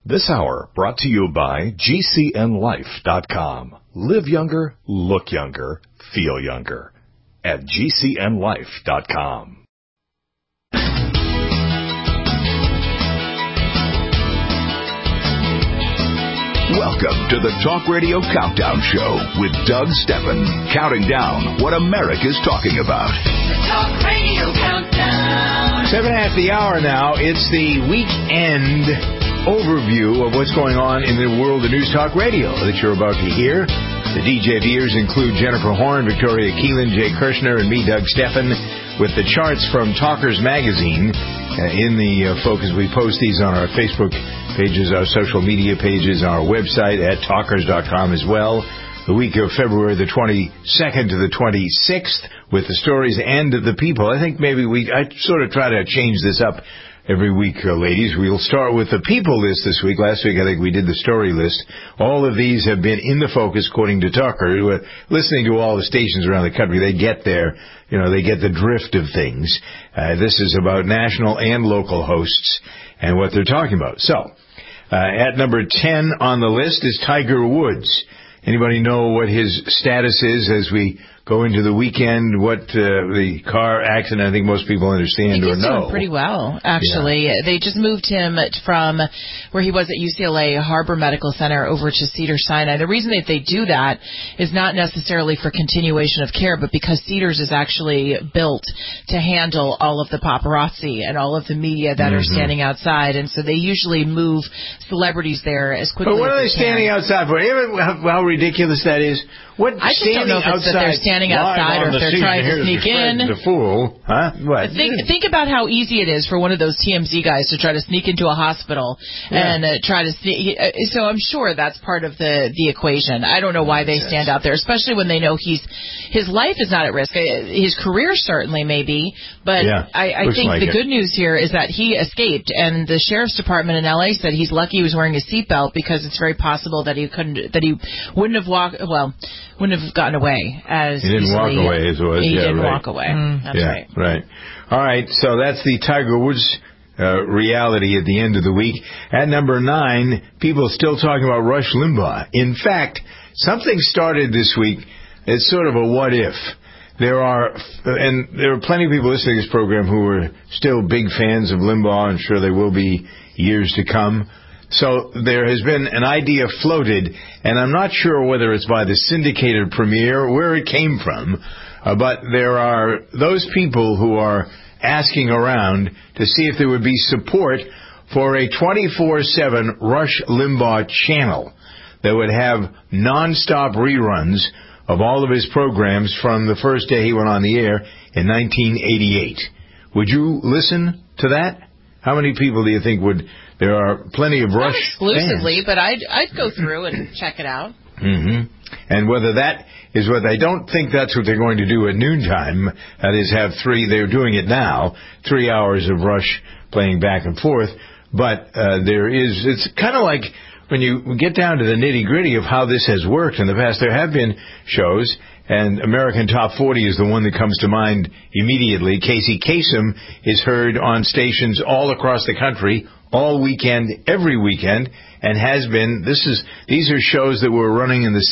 This hour brought to you by GCNLife.com. Live younger, look younger, feel younger. At GCNLife.com. Welcome to the Talk Radio Countdown Show with Doug Steffen, counting down what America's talking about. The Talk Radio Countdown. 7 after the hour now. It's the weekend overview of what's going on in the world of News Talk Radio that you're about to hear. The DJ of the years include Jennifer Horn, Victoria Keelan, Jay Kirshner, and me, Doug Steffen, with the charts from Talkers Magazine in the focus. We post these on our Facebook pages, our social media pages, our website at talkers.com as well. The week of February the 22nd to the 26th with the stories and the people. I think maybe I sort of try to change this up every week, ladies. We'll start with the people list this week. Last week, I think we did the story list. All of these have been in the focus, according to Tucker. Listening to all the stations around the country, they get they get the drift of things. This is about national and local hosts and what they're talking about. So, at number 10 on the list is Tiger Woods. Anybody know what his status is as we go into the weekend? What the car accident? I think most people understand or know. He's doing pretty well, actually. Yeah. They just moved him from where he was at UCLA Harbor Medical Center over to Cedars-Sinai. The reason that they do that is not necessarily for continuation of care, but because Cedars is actually built to handle all of the paparazzi and all of the media that are standing outside, and so they usually move celebrities there as quickly as they can. But what are they standing outside for? How ridiculous that is. I just don't know if it's that they're standing outside or if they're trying to sneak in. The fool, huh? What? Think about how easy it is for one of those TMZ guys to try to sneak into a hospital and try to sneak. So I'm sure that's part of the equation. I don't know why they stand out there, especially when they know his life is not at risk. His career certainly may be, but I think the good news here is that he escaped, and the sheriff's department in LA said he's lucky he was wearing a seatbelt because it's very possible that he wouldn't have gotten away as he didn't walk away as well. He didn't walk away. That's right. Right. All right. So that's the Tiger Woods reality at the end of the week. At number 9, people still talking about Rush Limbaugh. In fact, something started this week. It's sort of a what if. There are plenty of people listening to this program who are still big fans of Limbaugh. I'm sure there will be years to come. So there has been an idea floated, and I'm not sure whether it's by the syndicated premiere or where it came from, but there are those people who are asking around to see if there would be support for a 24/7 Rush Limbaugh channel that would have nonstop reruns of all of his programs from the first day he went on the air in 1988. Would you listen to that? How many people do you think would? There are plenty of Rush not exclusively, fans. But I'd go through and check it out. Mm-hmm. And whether that is what I don't think that's what they're going to do at noontime. That is, have 3. They're doing it now, 3 hours of Rush playing back and forth. But it's kind of like when you get down to the nitty gritty of how this has worked in the past. There have been shows. And American Top 40 is the one that comes to mind immediately. Casey Kasem is heard on stations all across the country all weekend, every weekend, and has been. These are shows that were running in the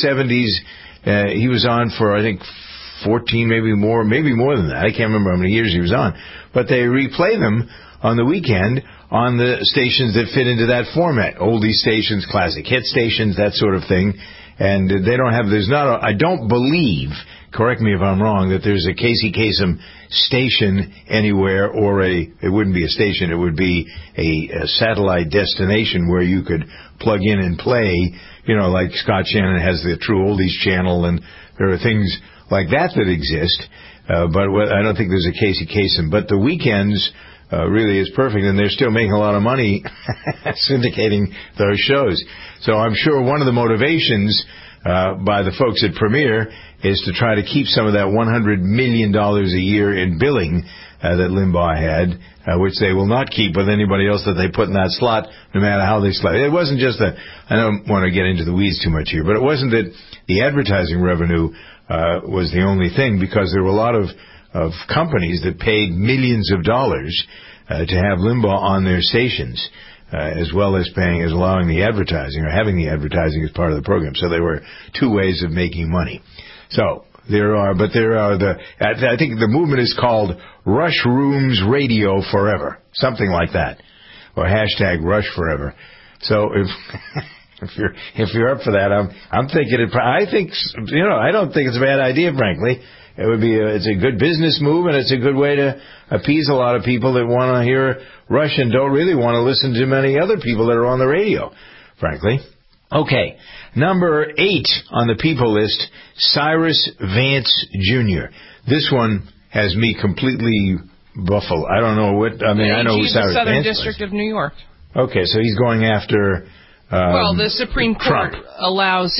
70s. He was on for, I think, 14, maybe more than that. I can't remember how many years he was on. But they replay them on the weekend on the stations that fit into that format. Oldie stations, classic hit stations, that sort of thing. And they don't have, I don't believe, correct me if I'm wrong, that there's a Casey Kasem station anywhere, or it wouldn't be a station, it would be a satellite destination where you could plug in and play, like Scott Shannon has the True Oldies channel, and there are things like that exist. But I don't think there's a Casey Kasem. But the weekends really is perfect, and they're still making a lot of money syndicating those shows. So I'm sure one of the motivations by the folks at Premiere is to try to keep some of that $100 million a year in billing that Limbaugh had, which they will not keep with anybody else that they put in that slot, no matter how they slot. It wasn't just I don't want to get into the weeds too much here, but it wasn't that the advertising revenue was the only thing, because there were a lot of companies that paid millions of dollars to have Limbaugh on their stations. as well as allowing the advertising or having the advertising as part of the program. So there were two ways of making money. So I think the movement is called Rush Rooms Radio Forever, something like that, or hashtag Rush Forever. So if you're up for that, I'm thinking I don't think it's a bad idea, frankly. It would be it's a good business move, and it's a good way to appease a lot of people that want to hear Rush and don't really want to listen to many other people that are on the radio, frankly. Okay, number 8 on the people list, Cyrus Vance Jr. This one has me completely buffled. I don't know what. I mean, I know who Cyrus Vance is. He's the Southern District of New York. Okay, so he's going after. Well, the Supreme Court Trump allows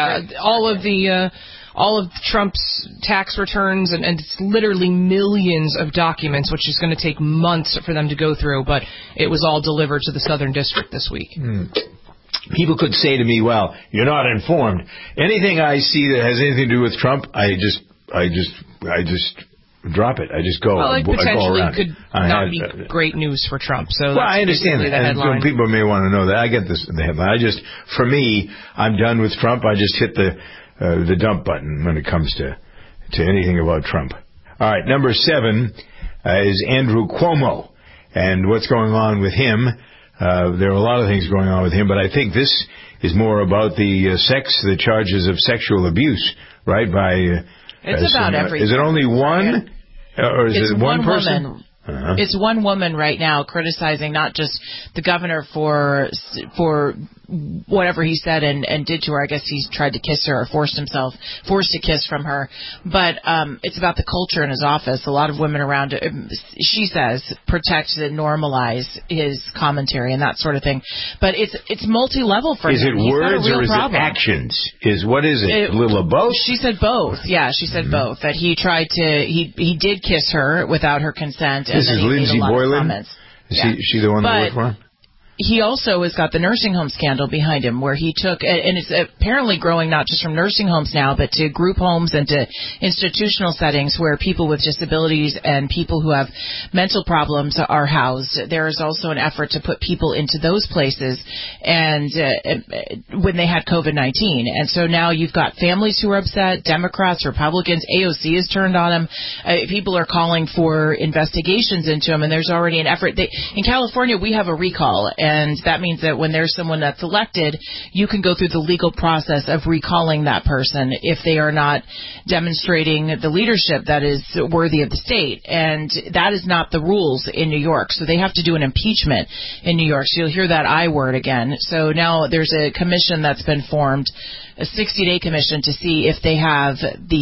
all of Trump's tax returns, and it's literally millions of documents, which is going to take months for them to go through, but it was all delivered to the Southern District this week. People could say to me, well, you're not informed. Anything I see that has anything to do with Trump, I just drop it. I just go. Well, it potentially could not be be great news for Trump. So I understand that. And people may want to know that. I get this the headline. For me, I'm done with Trump. I just hit the dump button when it comes to anything about Trump. All right, number 7 is Andrew Cuomo, and what's going on with him. There are a lot of things going on with him, but I think this is more about the charges of sexual abuse, right? It's about everything. Is it only one? Or is it one person? Woman. It's one woman right now criticizing not just the governor for whatever he said and did to her. I guess he tried to kiss her or forced a kiss from her. But it's about the culture in his office. A lot of women around, she says, protect and normalize his commentary and that sort of thing. But it's multi-level for him. Is it words or is it actions? What is it? A little of both? She said both. Yeah, she said both. That he tried to, he did kiss her without her consent. This is Lindsay Boylan? Is she the one that worked for him? He also has got the nursing home scandal behind him, where he took, and it's apparently growing not just from nursing homes now, but to group homes and to institutional settings where people with disabilities and people who have mental problems are housed. There is also an effort to put people into those places and when they had COVID-19. And so now you've got families who are upset, Democrats, Republicans, AOC is turned on him. People are calling for investigations into him, and there's already an effort. In California, we have a recall. And that means that when there's someone that's elected, you can go through the legal process of recalling that person if they are not demonstrating the leadership that is worthy of the state. And that is not the rules in New York. So they have to do an impeachment in New York. So you'll hear that I word again. So now there's a commission that's been formed, a 60-day commission, to see if they have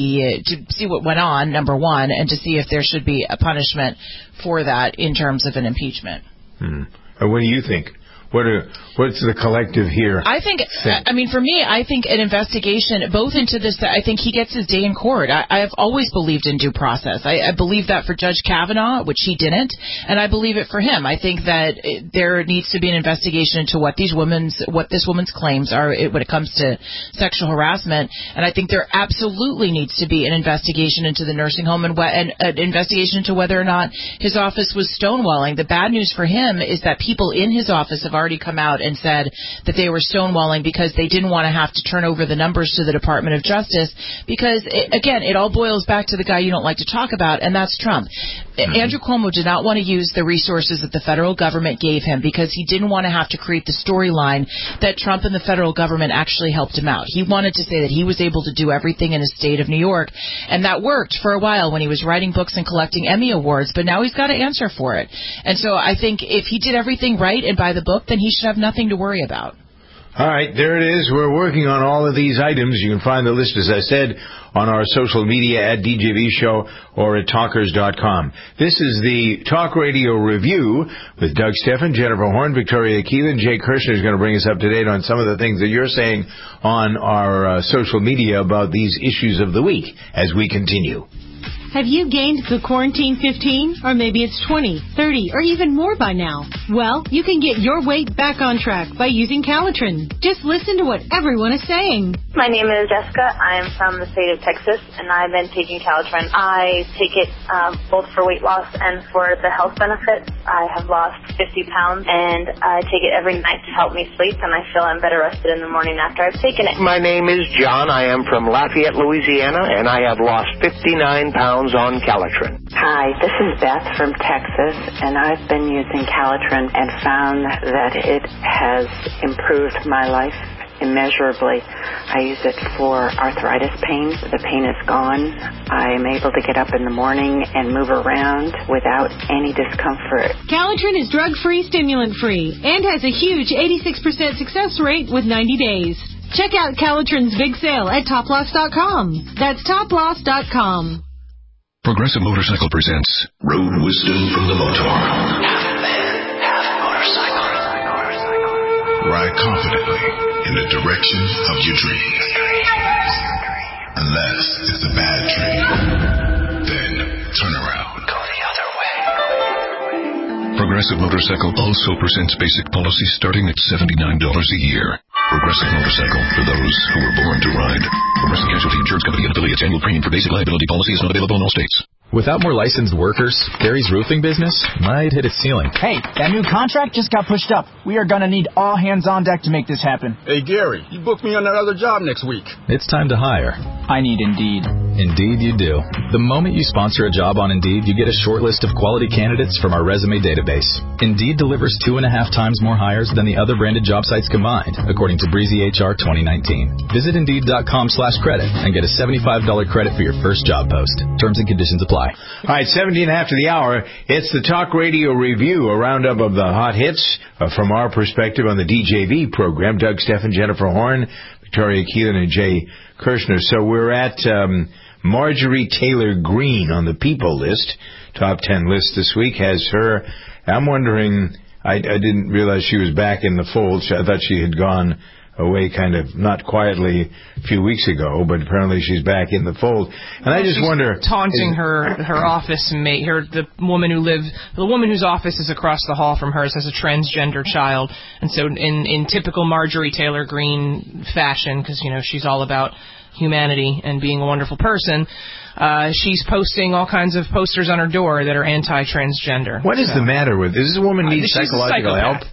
to see what went on, number one, and to see if there should be a punishment for that in terms of an impeachment. What do you think? What's the collective here? I think, for me, I think an investigation, both into this, I think he gets his day in court. I have always believed in due process. I believe that for Judge Kavanaugh, which he didn't, and I believe it for him. I think that there needs to be an investigation into what this woman's claims are when it comes to sexual harassment, and I think there absolutely needs to be an investigation into the nursing home and an investigation into whether or not his office was stonewalling. The bad news for him is that people in his office have already come out and said that they were stonewalling because they didn't want to have to turn over the numbers to the Department of Justice because, it all boils back to the guy you don't like to talk about, and that's Trump. Andrew Cuomo did not want to use the resources that the federal government gave him because he didn't want to have to create the storyline that Trump and the federal government actually helped him out. He wanted to say that he was able to do everything in his state of New York, and that worked for a while when he was writing books and collecting Emmy Awards, but now he's got to answer for it. And so I think if he did everything right and by the book, then he should have nothing to worry about. All right, there it is. We're working on all of these items. You can find the list, as I said, on our social media at DJB Show or at talkers.com. This is the Talk Radio Review with Doug Stephan, Jennifer Horn, Victoria Keelan. Jay Kirshner is going to bring us up to date on some of the things that you're saying on our social media about these issues of the week as we continue. Have you gained the quarantine 15? Or maybe it's 20, 30, or even more by now? Well, you can get your weight back on track by using Calitrin. Just listen to what everyone is saying. My name is Jessica. I'm from the state of Texas, and I've been taking Calitrin. I take it both for weight loss and for the health benefits. I have lost 50 pounds, and I take it every night to help me sleep, and I feel I'm better rested in the morning after I've taken it. My name is John. I am from Lafayette, Louisiana, and I have lost 59 pounds on Calitrin. Hi, this is Beth from Texas, and I've been using Calitrin and found that it has improved my life immeasurably. I use it for arthritis pain. The pain is gone. I am able to get up in the morning and move around without any discomfort. Calitrin is drug-free, stimulant-free, and has a huge 86% success rate with 90 days. Check out Calitrin's big sale at toploss.com. That's toploss.com. Progressive Motorcycle presents Road Wisdom from the Motor. Half man, half motorcycle. Ride confidently in the direction of your dreams. Unless it's a bad dream, then turn around. Go the other way. Progressive Motorcycle also presents basic policies starting at $79 a year. Progressive Motorcycle, for those who were born to ride. Progressive Casualty Insurance Company and affiliates. Annual premium for basic liability policy is not available in all states. Without more licensed workers, Gary's roofing business might hit its ceiling. Hey, that new contract just got pushed up. We are going to need all hands on deck to make this happen. Hey, Gary, you booked me on that other job next week. It's time to hire. I need Indeed. Indeed you do. The moment you sponsor a job on Indeed, you get a short list of quality candidates from our resume database. Indeed delivers 2.5 times more hires than the other branded job sites combined, according to Breezy HR 2019. Visit Indeed.com/credit and get a $75 credit for your first job post. Terms and conditions apply. All right, 17 after the hour. It's the Talk Radio Review, a roundup of the hot hits from our perspective on the DJV program. Doug Steffen, Jennifer Horn, Victoria Keelan, and Jay Kirshner. So we're at Marjorie Taylor Greene on the People list. Top 10 list this week has her. I'm wondering, I didn't realize she was back in the fold. I thought she had gone away kind of not quietly a few weeks ago, but apparently she's back in the fold. And I just wonder, taunting her office mate, the woman whose office is across the hall from hers has a transgender child, and so in typical Marjorie Taylor Greene fashion, because she's all about humanity and being a wonderful person, she's posting all kinds of posters on her door that are anti-transgender. What is the matter with this? This woman needs psychological help.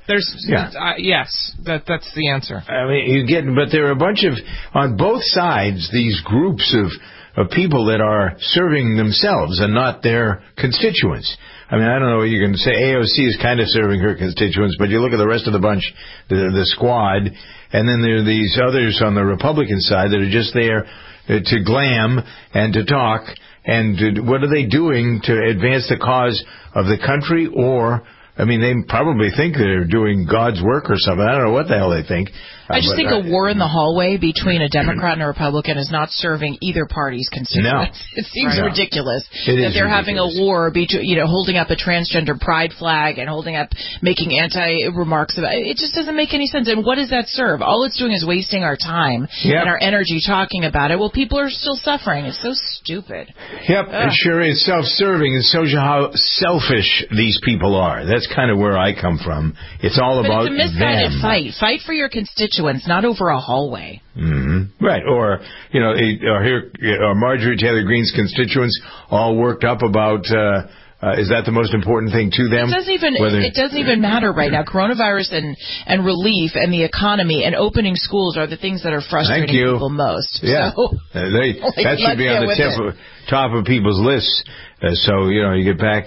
Yes, that's the answer. I mean, but there are a bunch of, on both sides, these groups of people that are serving themselves and not their constituents. I mean, I don't know what you can say. AOC is kind of serving her constituents, but you look at the rest of the bunch, the squad, and then there are these others on the Republican side that are just there to glam and to talk. And what are they doing to advance the cause of the country? Or, I mean, they probably think they're doing God's work or something. I don't know what the hell they think. I just think a war in the hallway between a Democrat and a Republican is not serving either party's constituents. No. It seems ridiculous that they're having a war between, holding up a transgender pride flag and making anti-remarks about it. It just doesn't make any sense. And what does that serve? All it's doing is wasting our time and our energy talking about it. Well, people are still suffering. It's so stupid. Yep, it sure is self-serving, and shows you how selfish these people are. That's kind of where I come from. It's all about them. It's a misguided fight. Fight for your constituents, not over a hallway. Mm-hmm. Right. Or, Marjorie Taylor Greene's constituents all worked up about, is that the most important thing to them? It doesn't even matter right now. Coronavirus and relief and the economy and opening schools are the things that are frustrating people most. Yeah. So, that should be on the top of people's lists. You get back.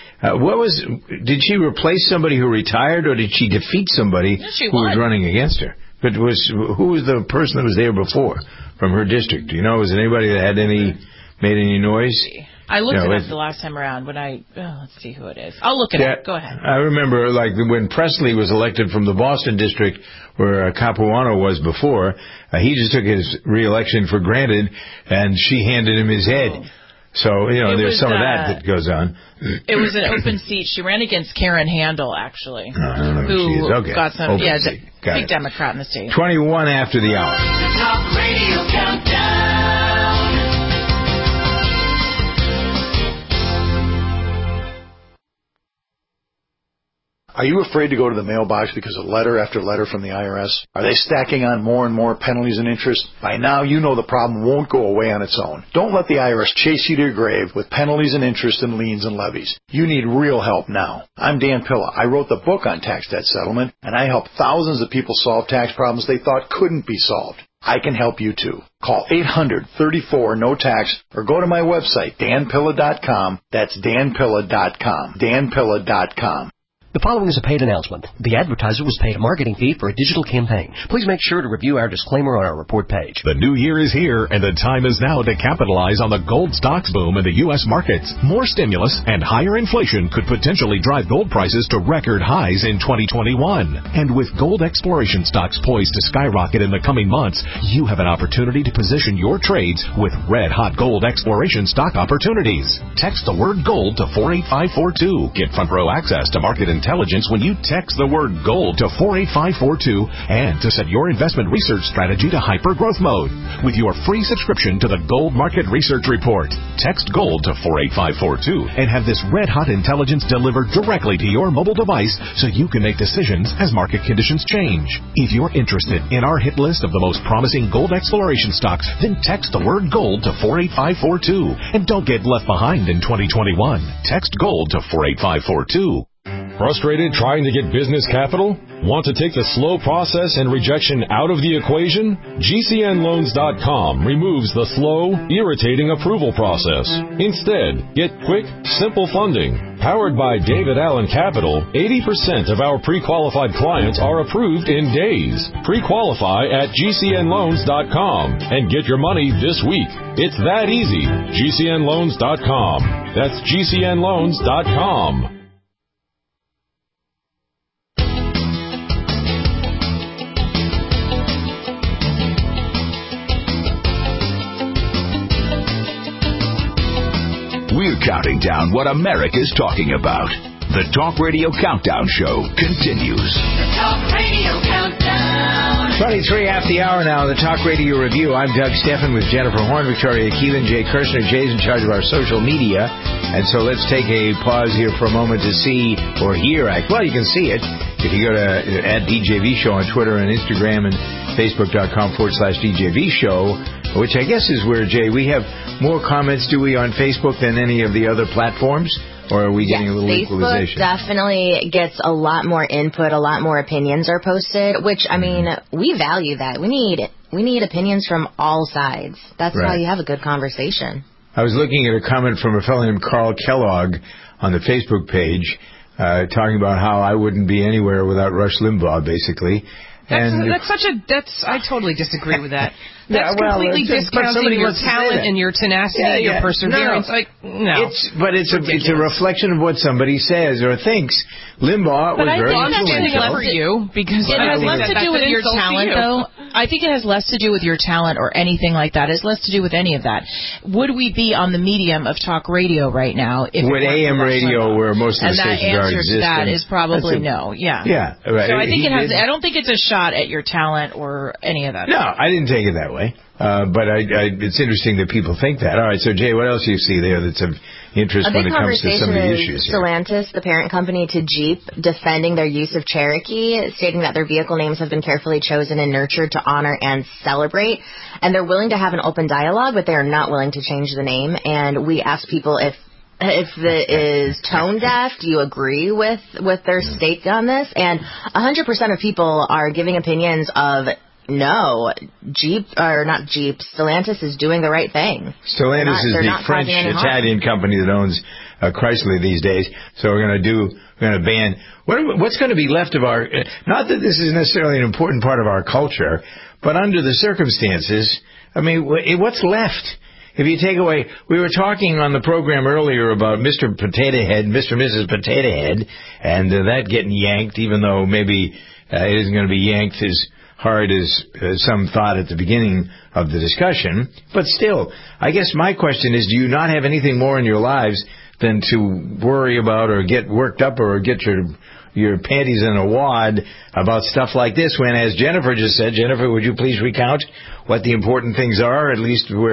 Did she replace somebody who retired, or did she defeat somebody who was running against her? But who was the person that was there before from her district? Do you know? Was it anybody that made any noise? I looked it up the last time around let's see who it is. I'll look it up. Go ahead. I remember when Presley was elected from the Boston district where Capuano was before, he just took his re-election for granted, and she handed him his head. So, there's some of that goes on. It was an open seat. She ran against Karen Handel, actually. I don't know who got some, big Democrat in the state. 21 after the hour. Talk Radio Countdown. Are you afraid to go to the mailbox because of letter after letter from the IRS? Are they stacking on more and more penalties and interest? By now, you know the problem won't go away on its own. Don't let the IRS chase you to your grave with penalties and interest and liens and levies. You need real help now. I'm Dan Pilla. I wrote the book on tax debt settlement, and I help thousands of people solve tax problems they thought couldn't be solved. I can help you too. Call 800-34-NO-TAX or go to my website, danpilla.com. That's danpilla.com. danpilla.com. The following is a paid announcement. The advertiser was paid a marketing fee for a digital campaign. Please make sure to review our disclaimer on our report page. The new year is here, and the time is now to capitalize on the gold stocks boom in the U.S. markets. More stimulus and higher inflation could potentially drive gold prices to record highs in 2021. And with gold exploration stocks poised to skyrocket in the coming months, you have an opportunity to position your trades with red-hot gold exploration stock opportunities. Text the word gold to 48542. Get front-row access to market intelligence when you text the word gold to 48542 and to set your investment research strategy to hyper-growth mode with your free subscription to the Gold Market Research Report. Text gold to 48542 and have this red-hot intelligence delivered directly to your mobile device so you can make decisions as market conditions change. If you're interested in our hit list of the most promising gold exploration stocks, then text the word gold to 48542 and don't get left behind in 2021. Text gold to 48542. Frustrated trying to get business capital? Want to take the slow process and rejection out of the equation? GCNLoans.com removes the slow, irritating approval process. Instead, get quick, simple funding. Powered by David Allen Capital, 80% of our pre-qualified clients are approved in days. Pre-qualify at GCNLoans.com and get your money this week. It's that easy. GCNLoans.com. That's GCNLoans.com. We're counting down what America's talking about. The Talk Radio Countdown Show continues. The Talk Radio Countdown. 23 after the hour now, the Talk Radio Review. I'm Doug Steffen with Jennifer Horn, Victoria Keelan, Jay Kirshner. Jay's in charge of our social media. And so let's take a pause here for a moment to see or hear. Well, you can see it if you go to @DJV Show on Twitter and Instagram and Facebook.com/DJV Show, which I guess is where, Jay, we have more comments, do we, on Facebook than any of the other platforms? Or are we getting a little equalization? Facebook definitely gets a lot more input, a lot more opinions are posted, which, I mean, we value that. We need opinions from all sides. That's how you have a good conversation. I was looking at a comment from a fellow named Carl Kellogg on the Facebook page, talking about how I wouldn't be anywhere without Rush Limbaugh, basically. I totally disagree with that. That's completely discounting your talent and your tenacity, your perseverance. No. It's a reflection of what somebody says or thinks. Limbaugh was very influential. For you, because it has less to do with your talent, though. I think it has less to do with your talent or anything like that. It has less to do with any of that. Would we be on the medium of talk radio right now? With AM radio, where most of the stations are existing? And the answer to that is probably no. Yeah. Yeah. Right. So I think I don't think it's a shot at your talent or any of that. No, I didn't take it that way. But it's interesting that people think that. All right, so Jay, what else do you see there that's of interest when it comes to some of the issues here? Stellantis, the parent company to Jeep, defending their use of Cherokee, stating that their vehicle names have been carefully chosen and nurtured to honor and celebrate. And they're willing to have an open dialogue, but they are not willing to change the name. And we asked people if it is tone deaf, do you agree with their stake on this? And 100% of people are giving opinions of no, Stellantis is doing the right thing. Stellantis is the French-Italian company that owns Chrysler these days. So we're going to ban. What's going to be left of our? Not that this is necessarily an important part of our culture, but under the circumstances, I mean, what's left? If you take away, we were talking on the program earlier about Mr. Potato Head, Mr. and Mrs. Potato Head, and that getting yanked, even though maybe it isn't going to be yanked as hard as some thought at the beginning of the discussion. But still, I guess my question is, do you not have anything more in your lives than to worry about or get worked up or get your panties in a wad about stuff like this when, as Jennifer just said, Jennifer, would you please recount what the important things are, at least where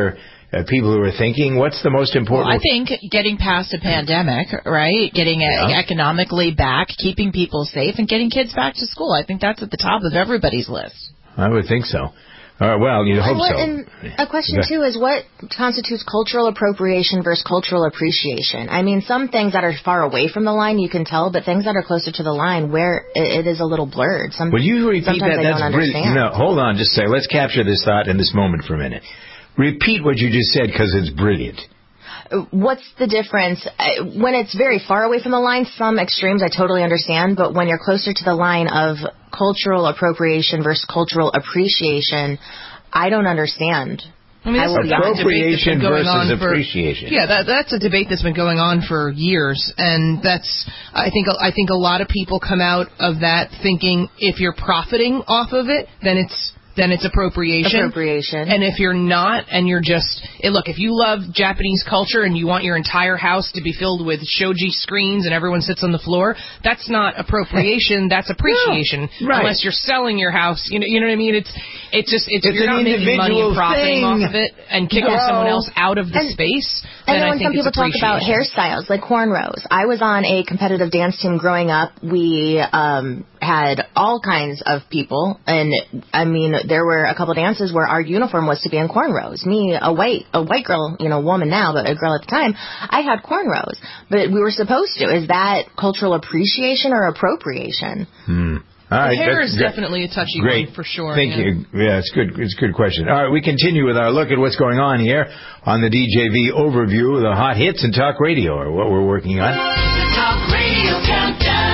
people who are thinking? What's the most important? Well, I think getting past a pandemic, right? Getting economically back, keeping people safe, and getting kids back to school. I think that's at the top of everybody's list. I would think so. Well, you hope so. And a question, too, is what constitutes cultural appropriation versus cultural appreciation? I mean, some things that are far away from the line, you can tell, but things that are closer to the line, where it is a little blurred. Will you repeat that? That's brilliant. No, hold on just a second. Let's capture this thought in this moment for a minute. Repeat what you just said, because it's brilliant. What's the difference? When it's very far away from the line, some extremes I totally understand, but when you're closer to the line of cultural appropriation versus cultural appreciation, I don't understand. I mean, appropriation versus appreciation. That's a debate that's been going on for years, and I think a lot of people come out of that thinking if you're profiting off of it, then it's appropriation. And if you're not, and you're just... Look, if you love Japanese culture and you want your entire house to be filled with shoji screens and everyone sits on the floor, that's not appropriation, that's appreciation. No, right. Unless you're selling your house. You know what I mean? It's you're not making money and profiting off of it and kicking someone else out of the space. And then I when some people talk about hairstyles, like cornrows. I was on a competitive dance team growing up. We had all kinds of people, and I mean, there were a couple dances where our uniform was to be in cornrows. Me, a white girl, woman now, but a girl at the time, I had cornrows. But we were supposed to. Is that cultural appreciation or appropriation? All right, hair is definitely a touchy one for sure. Thank you. Yeah, it's good. It's a good question. All right, we continue with our look at what's going on here on the DJV overview of the hot hits in talk radio, or what we're working on. The Talk Radio Countdown.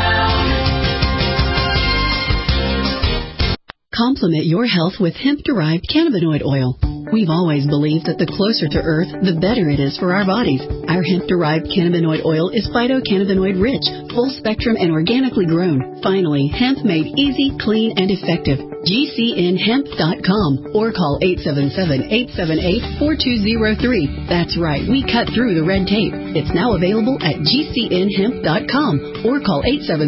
Complement your health with hemp-derived cannabinoid oil. We've always believed that the closer to Earth, the better it is for our bodies. Our hemp-derived cannabinoid oil is phytocannabinoid-rich, full-spectrum, and organically grown. Finally, hemp made easy, clean, and effective. GCNhemp.com or call 877-878-4203. That's right, we cut through the red tape. It's now available at GCNhemp.com or call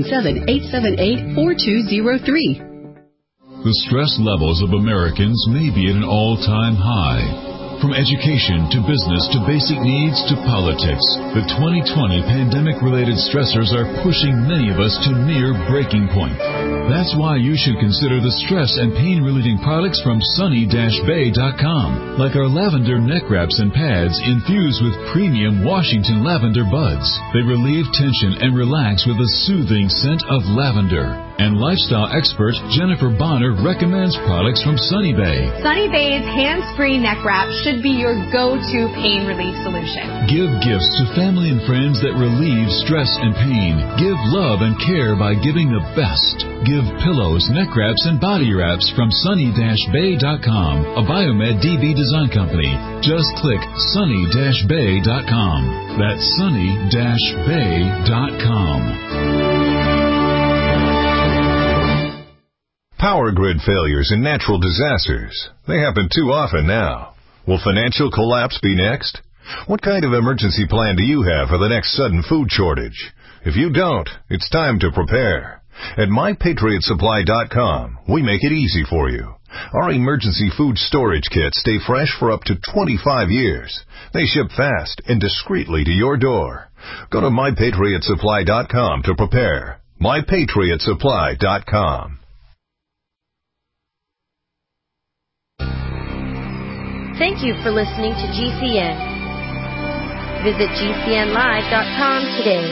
877-878-4203. The stress levels of Americans may be at an all-time high. From education to business to basic needs to politics, the 2020 pandemic-related stressors are pushing many of us to near breaking point. That's why you should consider the stress and pain-relieving products from Sunny-Bay.com, like our lavender neck wraps and pads infused with premium Washington lavender buds. They relieve tension and relax with a soothing scent of lavender. And lifestyle expert Jennifer Bonner recommends products from Sunny Bay. Sunny Bay's hands-free neck wrap should be your go-to pain relief solution. Give gifts to family and friends that relieve stress and pain. Give love and care by giving the best. Give pillows, neck wraps, and body wraps from Sunny-Bay.com, a Biomed DB design company. Just click Sunny-Bay.com. That's Sunny-Bay.com. Power grid failures and natural disasters. They happen too often now. Will financial collapse be next? What kind of emergency plan do you have for the next sudden food shortage? If you don't, it's time to prepare. At MyPatriotSupply.com, we make it easy for you. Our emergency food storage kits stay fresh for up to 25 years. They ship fast and discreetly to your door. Go to MyPatriotSupply.com to prepare. MyPatriotSupply.com. Thank you for listening to GCN. Visit GCNlive.com today.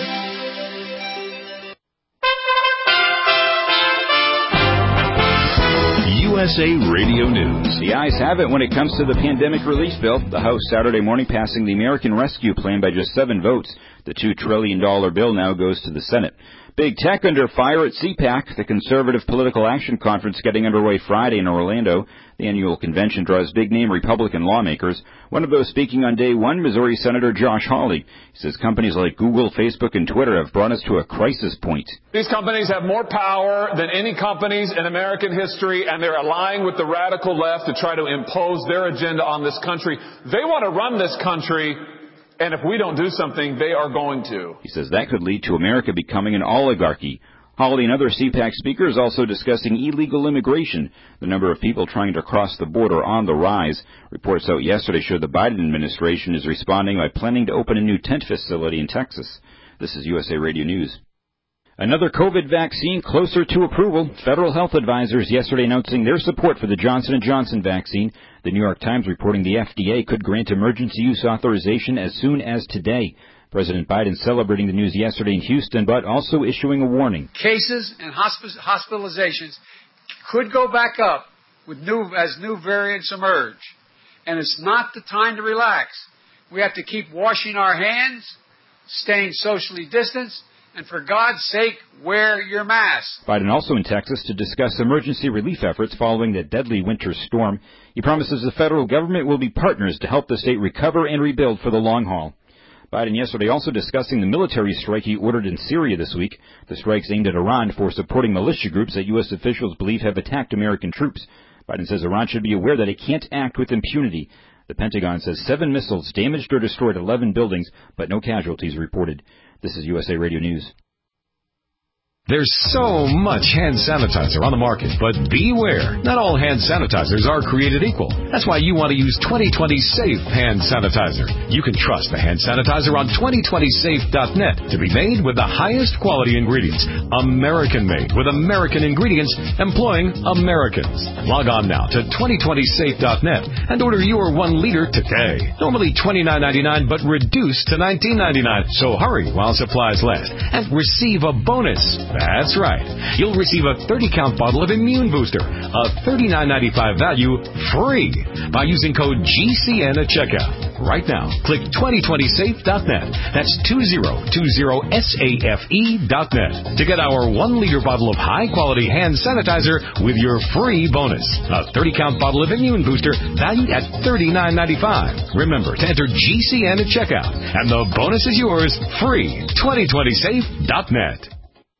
USA Radio News. The ayes have it when it comes to the pandemic relief bill. The House Saturday morning passing the American Rescue Plan by just 7 votes. The $2 trillion bill now goes to the Senate. Big tech under fire at CPAC, the Conservative Political Action Conference getting underway Friday in Orlando. The annual convention draws big-name Republican lawmakers. One of those speaking on day one, Missouri Senator Josh Hawley. He says companies like Google, Facebook, and Twitter have brought us to a crisis point. These companies have more power than any companies in American history, and they're allying with the radical left to try to impose their agenda on this country. They want to run this country, and if we don't do something, they are going to. He says that could lead to America becoming an oligarchy. Hawley and other CPAC speakers also discussing illegal immigration, the number of people trying to cross the border on the rise. Reports out yesterday showed the Biden administration is responding by planning to open a new tent facility in Texas. This is USA Radio News. Another COVID vaccine closer to approval. Federal health advisors yesterday announcing their support for the Johnson & Johnson vaccine. The New York Times reporting the FDA could grant emergency use authorization as soon as today. President Biden celebrating the news yesterday in Houston, but also issuing a warning. Cases and hospitalizations could go back up as new variants emerge. And it's not the time to relax. We have to keep washing our hands, staying socially distanced, and for God's sake, wear your mask. Biden also in Texas to discuss emergency relief efforts following the deadly winter storm. He promises the federal government will be partners to help the state recover and rebuild for the long haul. Biden yesterday also discussing the military strike he ordered in Syria this week. The strike's aimed at Iran for supporting militia groups that U.S. officials believe have attacked American troops. Biden says Iran should be aware that it can't act with impunity. The Pentagon says 7 missiles damaged or destroyed 11 buildings, but no casualties reported. This is USA Radio News. There's so much hand sanitizer on the market, but beware. Not all hand sanitizers are created equal. That's why you want to use 2020 Safe hand sanitizer. You can trust the hand sanitizer on 2020safe.net to be made with the highest quality ingredients. American made with American ingredients employing Americans. Log on now to 2020safe.net and order your 1 liter today. Normally $29.99 but reduced to $19.99. So hurry while supplies last and receive a bonus. That's right. You'll receive a 30-count bottle of Immune Booster, a $39.95 value, free by using code GCN at checkout. Right now, click 2020safe.net. That's 2020safe.net to get our 1-liter bottle of high-quality hand sanitizer with your free bonus. A 30-count bottle of Immune Booster valued at $39.95. Remember to enter GCN at checkout, and the bonus is yours free. 2020safe.net.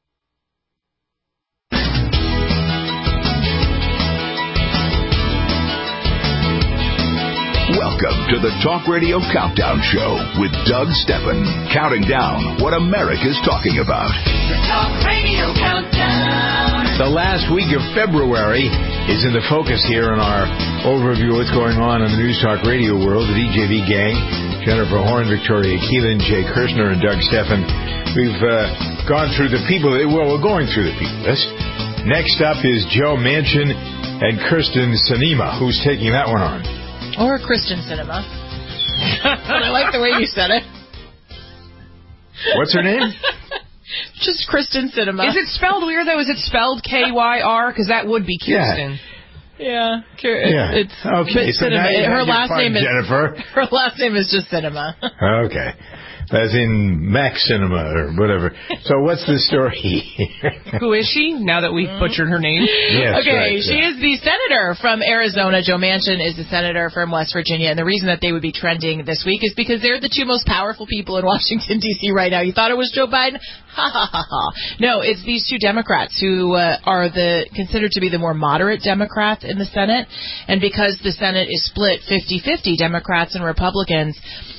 Welcome to the Talk Radio Countdown Show with Doug Steffen, counting down what America's talking about. The Talk Radio Countdown. The last week of February is in the focus here in our overview of what's going on in the News Talk Radio world. The DJV gang, Jennifer Horn, Victoria Keelan, Jay Kirshner, and Doug Steffen. We've gone through the people. Well, we're going through the people list. Next up is Joe Manchin and Kirsten Sinema. Who's taking that one on? Or Kristen Cinema. But I like the way you said it. What's her name? Just Kristen Cinema. Is it spelled weird, though? Is it spelled K-Y-R? Because that would be Kirsten. Yeah. It's okay. So Cinema. Her last name is Jennifer. Her last name is just Cinema. Okay. As in Max Cinema or whatever. So what's the story? Who is she, now that we've butchered her name? Yes, okay, right, she is the senator from Arizona. Joe Manchin is the senator from West Virginia. And the reason that they would be trending this week is because they're the two most powerful people in Washington, D.C. right now. You thought it was Joe Biden? Ha, ha, ha, ha. No, it's these two Democrats who are considered to be the more moderate Democrats in the Senate. And because the Senate is split 50-50, Democrats and Republicans,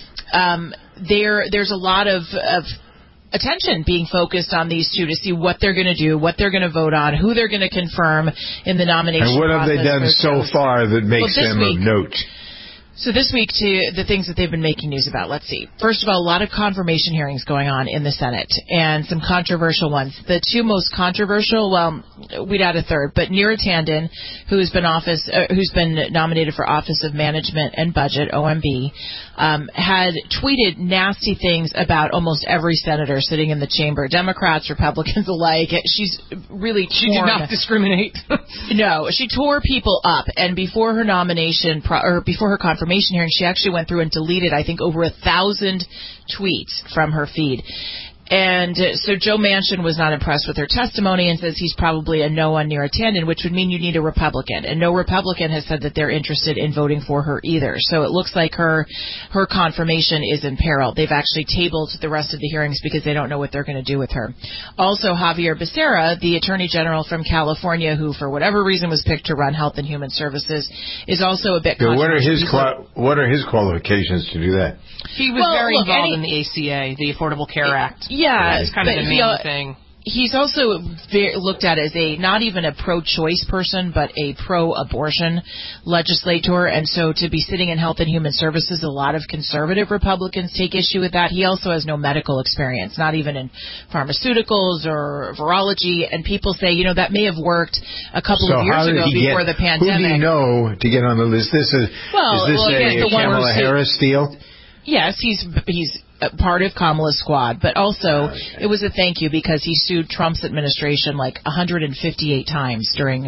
there's a lot of attention being focused on these two to see what they're going to do, what they're going to vote on, who they're going to confirm in the nomination process. And what have they done so far that makes them of note? So this week, to the things that they've been making news about, let's see. First of all, a lot of confirmation hearings going on in the Senate, and some controversial ones. The two most controversial, well, we'd add a third, but Neera Tanden, who's been nominated for Office of Management and Budget, OMB, had tweeted nasty things about almost every senator sitting in the chamber, Democrats, Republicans alike. She did not discriminate. No, she tore people up, and before her nomination, before her confirmation hearing, she actually went through and deleted, I think, over 1,000 tweets from her feed. And so Joe Manchin was not impressed with her testimony and says he's probably a no on Neera Tanden, which would mean you need a Republican. And no Republican has said that they're interested in voting for her either. So it looks like her confirmation is in peril. They've actually tabled the rest of the hearings because they don't know what they're going to do with her. Also, Javier Becerra, the Attorney General from California, who for whatever reason was picked to run Health and Human Services, is also a bit controversial. What are his qualifications to do that? He was very involved in the ACA, the Affordable Care Act. Yeah, it's kind of the main thing. He's also looked at as not even a pro-choice person, but a pro-abortion legislator. And so to be sitting in Health and Human Services, a lot of conservative Republicans take issue with that. He also has no medical experience, not even in pharmaceuticals or virology. And people say, that may have worked a couple of years ago before the pandemic. Who do you know to get on the list? Is this a Kamala Harris deal? Yes, he's part of Kamala's squad, but also it was a thank you because he sued Trump's administration like 158 times during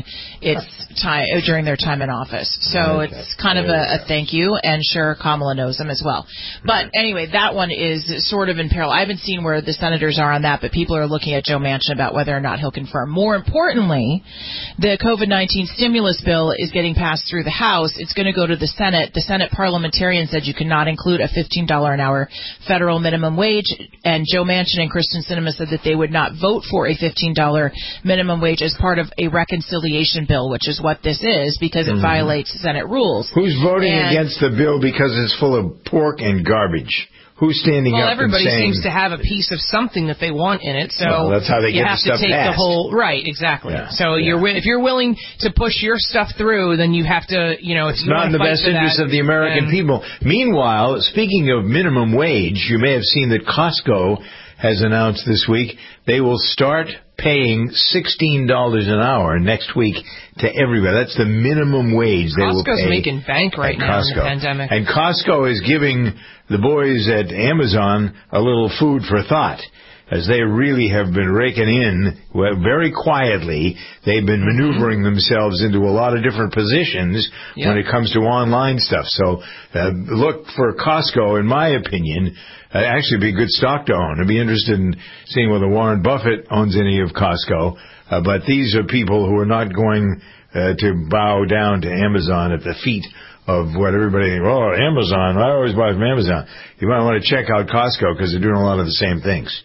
their time in office. So it's kind of a thank you, and sure, Kamala knows him as well. But anyway, that one is sort of in peril. I haven't seen where the senators are on that, but people are looking at Joe Manchin about whether or not he'll confirm. More importantly, the COVID-19 stimulus bill is getting passed through the House. It's going to go to the Senate. The Senate parliamentarian said you cannot include a $15 an hour federal minimum wage, and Joe Manchin and Kristen Sinema said that they would not vote for a $15 minimum wage as part of a reconciliation bill, which is what this is, because it violates Senate rules. Who's voting against the bill because it's full of pork and garbage? Who's standing up and saying... Well, everybody seems to have a piece of something that they want in it, so that's how they get the stuff you have to take passed. the whole... Right, exactly. Yeah. So if you're willing to push your stuff through, then you have to, It's not in the best interest of the American people. Meanwhile, speaking of minimum wage, you may have seen that Costco has announced this week they will start paying $16 an hour next week to everybody. That's the minimum wage they will pay. Costco's making bank right now in the pandemic. And Costco is giving the boys at Amazon a little food for thought, as they really have been raking in very quietly. They've been maneuvering themselves into a lot of different positions when it comes to online stuff. So look for Costco, in my opinion. Actually be a good stock to own. I'd be interested in seeing whether Warren Buffett owns any of Costco. But these are people who are not going to bow down to Amazon at the feet of what everybody thinks, Amazon, I always buy from Amazon. You might want to check out Costco because they're doing a lot of the same things.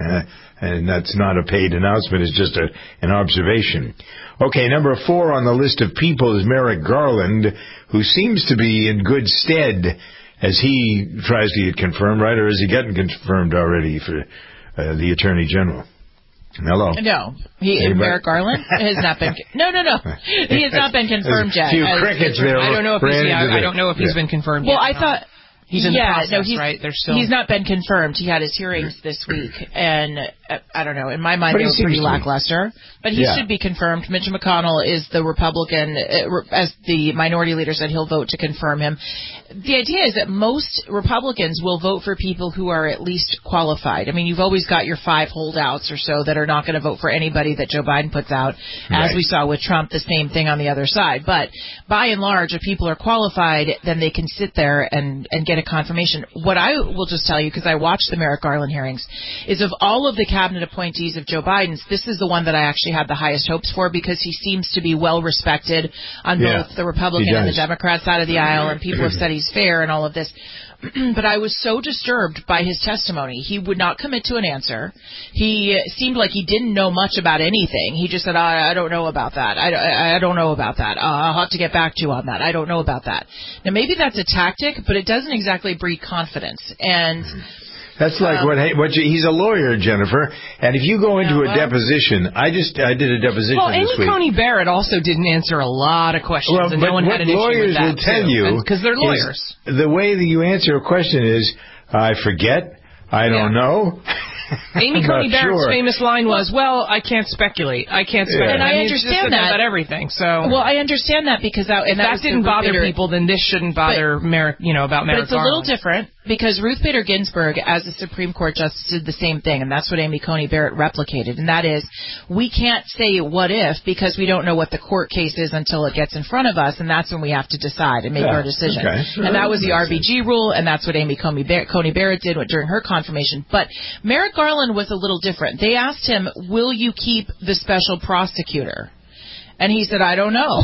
And that's not a paid announcement, it's just an observation. Okay, number 4 on the list of people is Merrick Garland, who seems to be in good stead as he tries to get confirmed, right? Or is he getting confirmed already for the Attorney General? Hello? No. Merrick Garland has not been... No. He has not been confirmed yet. A few crickets there. I don't know if he's been confirmed yet. Well, I thought... He's in the process, right? He's not been confirmed. He had his hearings this week, and I don't know. In my mind, they were pretty lackluster. But he should be confirmed. Mitch McConnell is the Republican, as the minority leader said, he'll vote to confirm him. The idea is that most Republicans will vote for people who are at least qualified. I mean, you've always got your 5 holdouts or so that are not going to vote for anybody that Joe Biden puts out, as we saw with Trump, the same thing on the other side. But by and large, if people are qualified, then they can sit there and get a confirmation. What I will just tell you, because I watched the Merrick Garland hearings, is of all of the cabinet appointees of Joe Biden's, this is the one that I actually had the highest hopes for, because he seems to be well respected on both the Republican and the Democrat side of the aisle, and people have said he's fair and all of this. But I was so disturbed by his testimony. He would not commit to an answer. He seemed like he didn't know much about anything. He just said, I don't know about that. I don't know about that. I'll have to get back to you on that. I don't know about that. Now, maybe that's a tactic, but it doesn't exactly breed confidence. And... That's like he's a lawyer, Jennifer, and if you go into a deposition, I did a deposition this week. Amy Coney Barrett also didn't answer a lot of questions, and no one had an issue with that, lawyers will tell you, because they're lawyers. The way that you answer a question is, I forget, I don't know. Amy Coney Barrett's famous line was, I can't speculate. I can't speculate. And I understand that about everything. So I understand that because that didn't bother people, then this shouldn't bother Merrick Garland. But it's a little different because Ruth Bader Ginsburg, as a Supreme Court justice, did the same thing, and that's what Amy Coney Barrett replicated. And that is, we can't say what if because we don't know what the court case is until it gets in front of us, and that's when we have to decide and make our decision. Okay, sure. And that was the RBG rule, and that's what Amy Coney Barrett did during her confirmation. But Merrick Garland was a little different. They asked him, will you keep the special prosecutor? And he said, I don't know.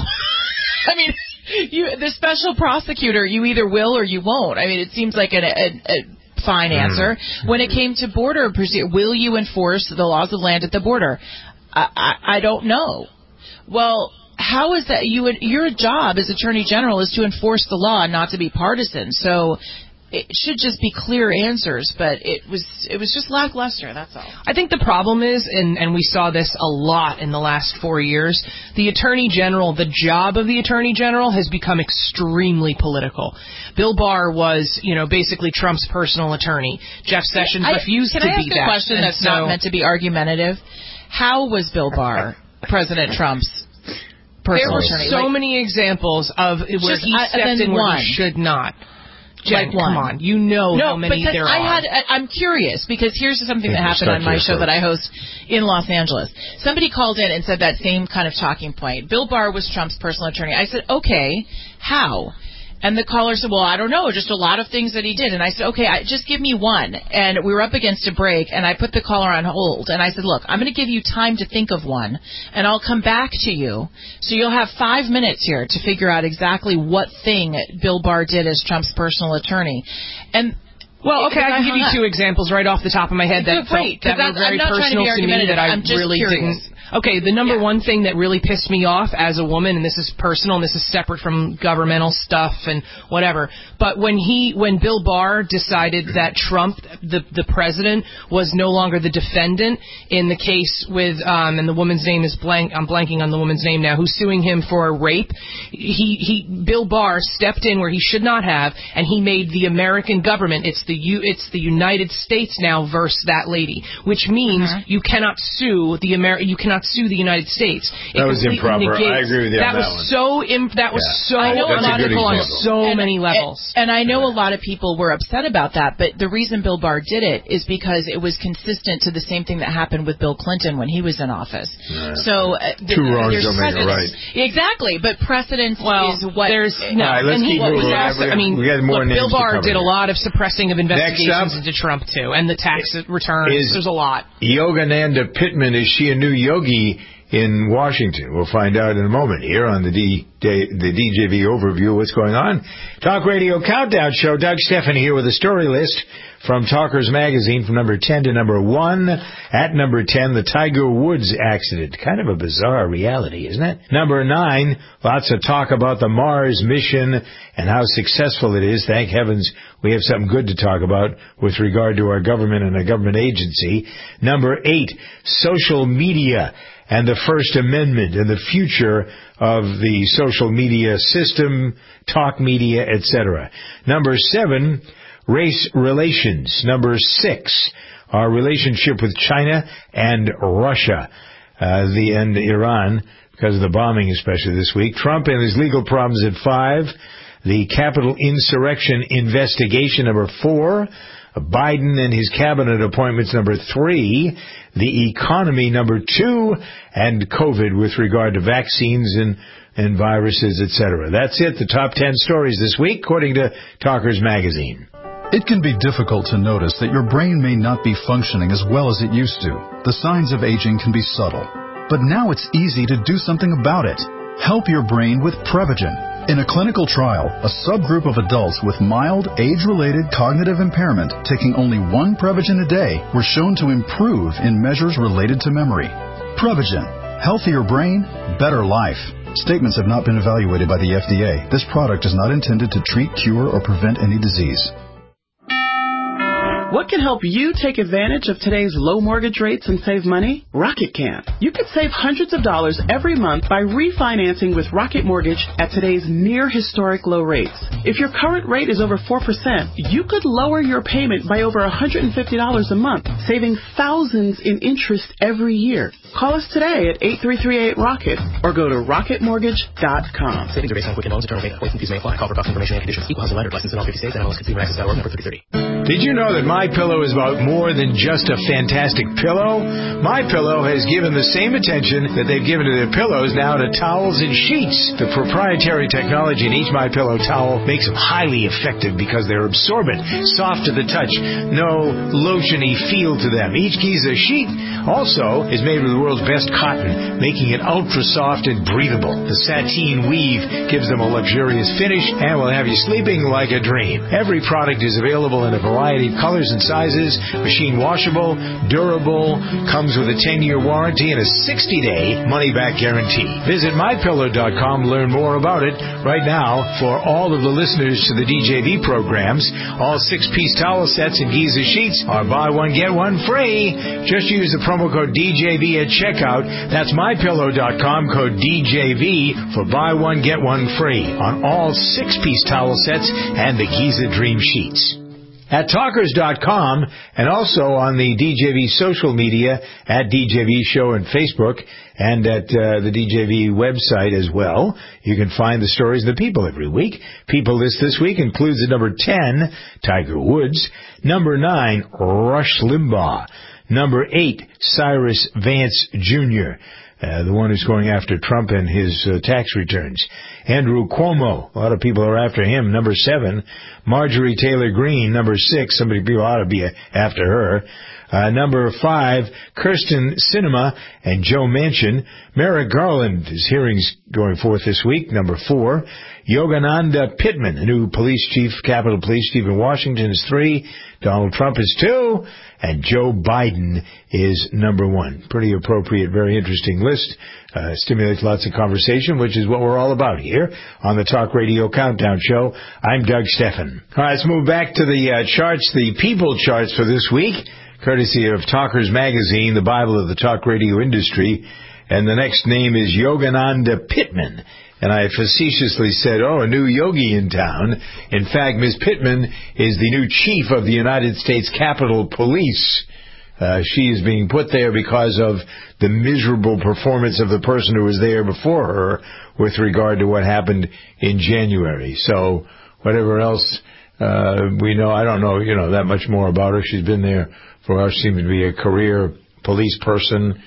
I mean, the special prosecutor, you either will or you won't. I mean, it seems like a fine answer. When it came to border, will you enforce the laws of land at the border? I don't know. Well, how is that? Your job as Attorney General is to enforce the law, not to be partisan. So it should just be clear answers, but it was just lackluster, that's all. I think the problem is, and we saw this a lot in the last 4 years, the Attorney General, the job of the Attorney General has become extremely political. Bill Barr was, basically Trump's personal attorney. Jeff Sessions refused to be that. Can I ask a question that's not meant to be argumentative? How was Bill Barr President Trump's personal attorney? There were so many examples of where he stepped in where he should not. Jen, come on. You know how many there are. I'm curious, because here's something that happened on my show that I host in Los Angeles. Somebody called in and said that same kind of talking point. Bill Barr was Trump's personal attorney. I said, okay, how? And the caller said, well, I don't know, just a lot of things that he did. And I said, okay, just give me one. And we were up against a break, and I put the caller on hold. And I said, look, I'm going to give you time to think of one, and I'll come back to you. So you'll have 5 minutes here to figure out exactly what thing Bill Barr did as Trump's personal attorney. And well, okay, I can give you two examples right off the top of my head that were very personal to me that I really didn't. Okay, the number one thing that really pissed me off as a woman, and this is personal, and this is separate from governmental stuff and whatever, but when Bill Barr decided that Trump, the president, was no longer the defendant in the case with, and the woman's name is I'm blanking on the woman's name now, who's suing him for rape, Bill Barr stepped in where he should not have, and he made the American government, it's the United States now versus that lady, which means you cannot sue the United States. That was improper. I agree with you on that one. That was so illogical on so many levels. And I know a lot of people were upset about that, but the reason Bill Barr did it is because it was consistent to the same thing that happened with Bill Clinton when he was in office. Yeah. So two wrongs don't make a right. Exactly, but precedence is what there's no. All right, let's keep moving. We got more Bill Barr did a lot of suppressing of investigations into Trump too, and the tax returns. There's a lot. Yogananda Pittman, is she a new yogi in Washington? We'll find out in a moment here on the DJV overview of what's going on. Talk Radio Countdown Show. Doug Stephan here with a story list from Talkers Magazine from number 10 to number 1. At number 10, the Tiger Woods accident. Kind of a bizarre reality, isn't it? Number 9, lots of talk about the Mars mission and how successful it is. Thank heavens we have something good to talk about with regard to our government and a government agency. Number 8, social media and the First Amendment and the future of the social media system, talk media, etc. Number 7, race relations. Number 6, our relationship with China and Russia, and Iran, because of the bombing especially this week. Trump and his legal problems at 5. The Capitol insurrection investigation, number 4. Biden and his cabinet appointments, number 3. The economy, number 2. And COVID with regard to vaccines and viruses, etc. That's it, the top 10 stories this week, according to Talkers Magazine. It can be difficult to notice that your brain may not be functioning as well as it used to. The signs of aging can be subtle. But now it's easy to do something about it. Help your brain with Prevagen. In a clinical trial, a subgroup of adults with mild, age-related cognitive impairment taking only 1 Prevagen a day were shown to improve in measures related to memory. Prevagen. Healthier brain, better life. Statements have not been evaluated by the FDA. This product is not intended to treat, cure, or prevent any disease. What can help you take advantage of today's low mortgage rates and save money? Rocket can. You could save hundreds of dollars every month by refinancing with Rocket Mortgage at today's near historic low rates. If your current rate is over 4%, you could lower your payment by over $150 a month, saving thousands in interest every year. Call us today at 833-8-ROCKET or go to rocketmortgage.com. Savings are based on Quicken Loans, internal data. Points and fees may apply. Call for cost information and conditions. Equal housing lender. License in all 50 states. NMLS-ConsumerAccess.org. Number 3030. Did you know that MyPillow is about more than just a fantastic pillow? MyPillow has given the same attention that they've given to their pillows now to towels and sheets. The proprietary technology in each MyPillow towel makes them highly effective because they're absorbent, soft to the touch, no lotiony feel to them. Each Giza sheet also is made with the world's best cotton, making it ultra soft and breathable. The sateen weave gives them a luxurious finish and will have you sleeping like a dream. Every product is available in a variety of colors and sizes, machine washable, durable, comes with a 10-year warranty and a 60-day money-back guarantee. Visit MyPillow.com to learn more about it. Right now, for all of the listeners to the DJV programs, all 6-piece towel sets and Giza sheets are buy one, get one free. Just use the promo code DJV at checkout. That's MyPillow.com, code DJV for buy one, get one free on all 6-piece towel sets and the Giza Dream Sheets. At Talkers.com and also on the DJV social media at DJV Show and Facebook and at the DJV website as well. You can find the stories of the people every week. People list this week includes the number 10, Tiger Woods, number 9, Rush Limbaugh, number 8, Cyrus Vance Jr., the one who's going after Trump and his tax returns. Andrew Cuomo, a lot of people are after him. Number 7, Marjorie Taylor Greene. Number 6, people ought to be after her. Number 5, Kirsten Sinema and Joe Manchin. Merrick Garland, his hearings going forth this week. Number 4, Yogananda Pittman, the new police chief, Capitol Police Chief in Washington, is 3. Donald Trump is 2. And Joe Biden is number 1. Pretty appropriate, very interesting list. Stimulates lots of conversation, which is what we're all about here on the Talk Radio Countdown Show. I'm Doug Steffen. All right, let's move back to the charts, the people charts for this week, courtesy of Talkers Magazine, the Bible of the talk radio industry. And the next name is Yogananda Pittman. And I facetiously said, a new yogi in town. In fact, Ms. Pittman is the new chief of the United States Capitol Police. She is being put there because of the miserable performance of the person who was there before her with regard to what happened in January. So whatever else we know, I don't know, that much more about her. She's been there for us, seems to be a career police person.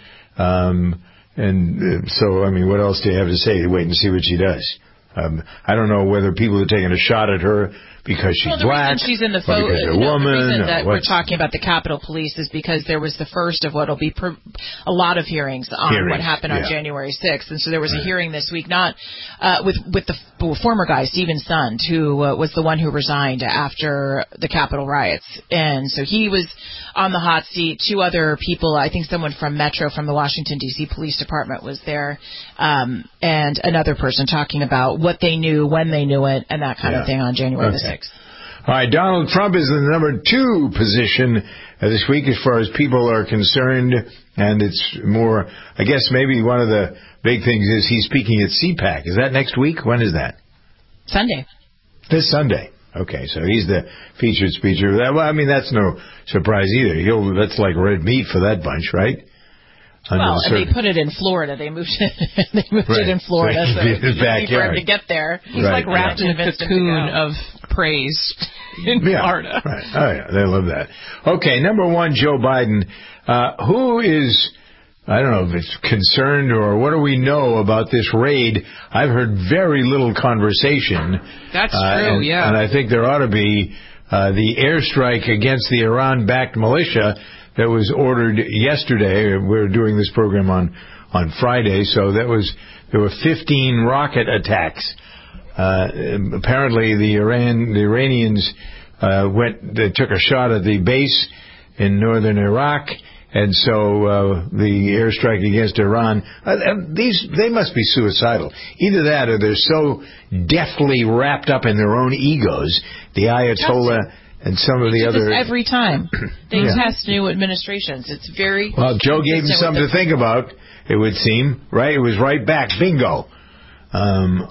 What else do you have to say? Wait and see what she does. I don't know whether people are taking a shot at her because she's black, she's in the or because she's a woman. The reason that we're talking about the Capitol Police is because there was the first of what will be a lot of hearings on what happened on January 6th. And so there was a hearing this week, not with the former guy, Stephen Sund, who was the one who resigned after the Capitol riots. And so he was on the hot seat. 2 other people, I think someone from Metro, from the Washington, D.C. Police Department was there, and another person talking about what they knew, when they knew it, and that kind of thing on January the 6th. All right, Donald Trump is in the number 2 position this week as far as people are concerned, and it's more, I guess maybe one of the big things is he's speaking at CPAC. Is that next week? When is that? Sunday. This Sunday. Okay, so he's the featured speaker. Well, I mean, that's no surprise either. That's like red meat for that bunch, right? Well, and they put it in Florida. They moved it in Florida, so it's easy for him to get there. He's like wrapped in a cocoon of praise in Florida. Right. Oh, yeah, they love that. Okay, number 1, Joe Biden. Who is, I don't know if it's concerned or what do we know about this raid? I've heard very little conversation. That's true, yeah. And I think there ought to be the airstrike against the Iran-backed militia that was ordered yesterday. We're doing this program on Friday, so there were 15 rocket attacks. Apparently, the Iranians they took a shot at the base in northern Iraq, and so the airstrike against Iran. They must be suicidal. Either that, or they're so deftly wrapped up in their own egos. The Ayatollah. And some of the other... Every time. They test new administrations. It's very... Well, Joe gave him something to think about, it would seem, right? It was right back. Bingo. One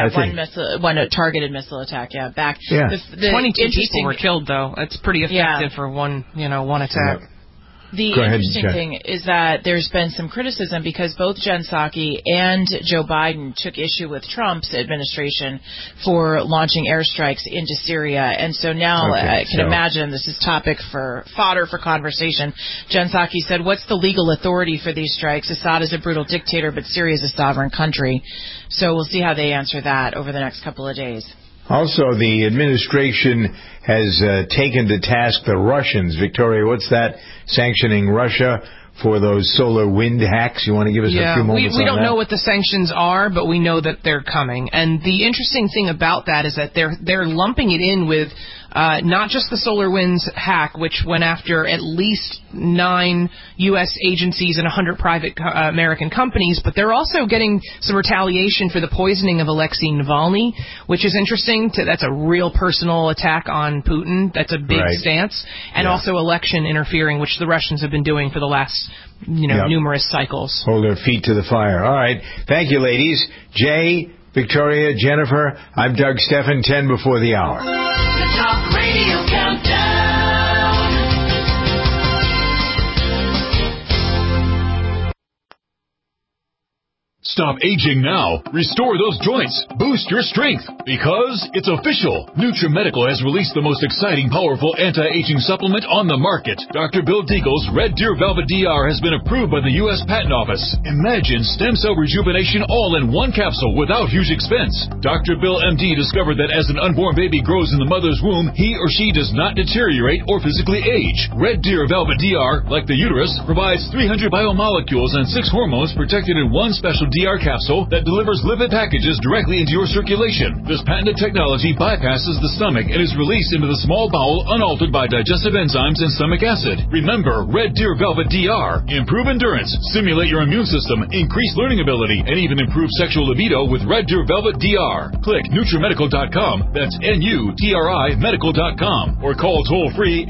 targeted missile attack, back. Yeah. 22 people were killed, though. That's pretty effective for one attack. Yeah. The interesting thing is that there's been some criticism because both Jen Psaki and Joe Biden took issue with Trump's administration for launching airstrikes into Syria. And so now I can imagine this is topic for fodder for conversation. Jen Psaki said, what's the legal authority for these strikes? Assad is a brutal dictator, but Syria is a sovereign country. So we'll see how they answer that over the next couple of days. Also, the administration has taken to task the Russians. Victoria, what's that? Sanctioning Russia for those solar wind hacks. You want to give us a few moments we on don't that? know what the sanctions are, but we know that they're coming. And the interesting thing about that is that they're lumping it in with not just the SolarWinds hack, which went after at least 9 U.S. agencies and 100 private American companies, but they're also getting some retaliation for the poisoning of Alexei Navalny, which is interesting. That's a real personal attack on Putin. That's a big stance. And also election interfering, which the Russians have been doing for the last numerous cycles. Hold their feet to the fire. All right. Thank you, ladies. Jay, Victoria, Jennifer, I'm Doug Steffen, 10 before the hour. The Talk Radio Countdown. Stop aging now. Restore those joints. Boost your strength. Because it's official. NutriMedical has released the most exciting, powerful anti-aging supplement on the market. Dr. Bill Deagle's Red Deer Velvet DR has been approved by the U.S. Patent Office. Imagine stem cell rejuvenation all in one capsule without huge expense. Dr. Bill MD discovered that as an unborn baby grows in the mother's womb, he or she does not deteriorate or physically age. Red Deer Velvet DR, like the uterus, provides 300 biomolecules and 6 hormones protected in one special DR capsule that delivers lipid packages directly into your circulation. This patented technology bypasses the stomach and is released into the small bowel unaltered by digestive enzymes and stomach acid. Remember, Red Deer Velvet DR. Improve endurance, stimulate your immune system, increase learning ability, and even improve sexual libido with Red Deer Velvet DR. Click NutriMedical.com, that's NUTRI Medical.com, or call toll-free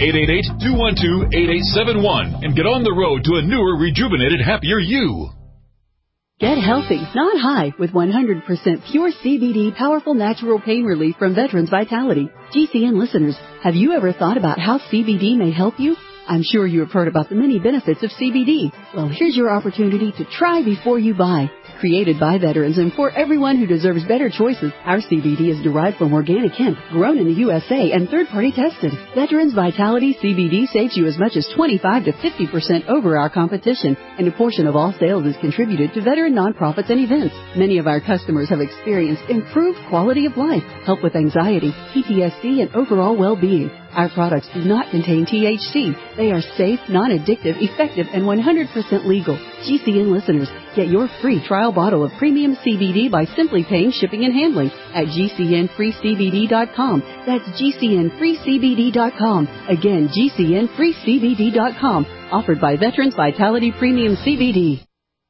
888-212-8871 and get on the road to a newer, rejuvenated, happier you. Get healthy, not high, with 100% pure CBD powerful natural pain relief from Veterans Vitality. GCN listeners, have you ever thought about how CBD may help you? I'm sure you have heard about the many benefits of CBD. Well, here's your opportunity to try before you buy. Created by veterans and for everyone who deserves better choices, our CBD is derived from organic hemp, grown in the USA and third-party tested. Veterans Vitality CBD saves you as much as 25 to 50% over our competition, and a portion of all sales is contributed to veteran nonprofits and events. Many of our customers have experienced improved quality of life, help with anxiety, PTSD, and overall well-being. Our products do not contain THC. They are safe, non-addictive, effective, and 100% legal. GCN listeners, get your free trial bottle of premium CBD by simply paying shipping and handling at GCNFreeCBD.com. That's GCNFreeCBD.com. Again, GCNFreeCBD.com. Offered by Veterans Vitality Premium CBD.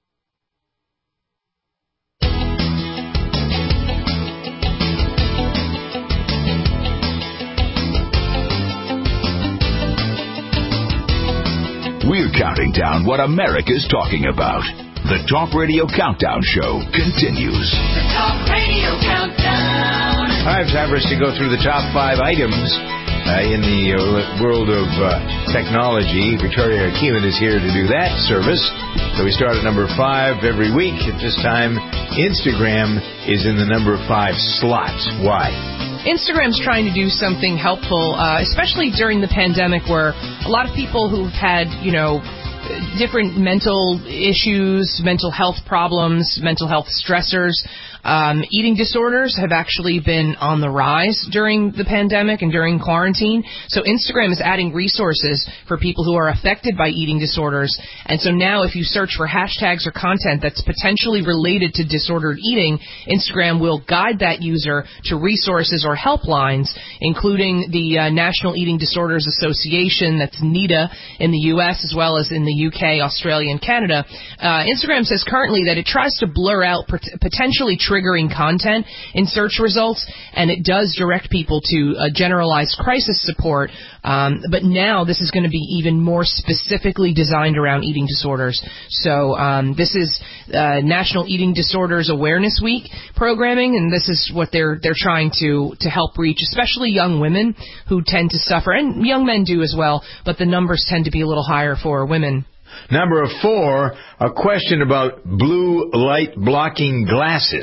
We're counting down what America's talking about. The Talk Radio Countdown Show continues. The Talk Radio Countdown. All right, time for us to go through the top 5 items in the world of technology. Victoria Keelan is here to do that service. So we start at number 5 every week. At this time, Instagram is in the number 5 slot. Why? Instagram's trying to do something helpful, especially during the pandemic, where a lot of people who've had, different mental issues, mental health problems, mental health stressors, eating disorders have actually been on the rise during the pandemic and during quarantine. So Instagram is adding resources for people who are affected by eating disorders. And so now if you search for hashtags or content that's potentially related to disordered eating, Instagram will guide that user to resources or helplines, including the National Eating Disorders Association, that's NEDA, in the U.S. as well as in the UK, Australia, and Canada. Instagram says currently that it tries to blur out potentially triggering content in search results, and it does direct people to generalized crisis support. But now this is going to be even more specifically designed around eating disorders. So this is National Eating Disorders Awareness Week programming, and this is what they're trying to help reach, especially young women who tend to suffer, and young men do as well, but the numbers tend to be a little higher for women. Number 4, a question about blue light blocking glasses.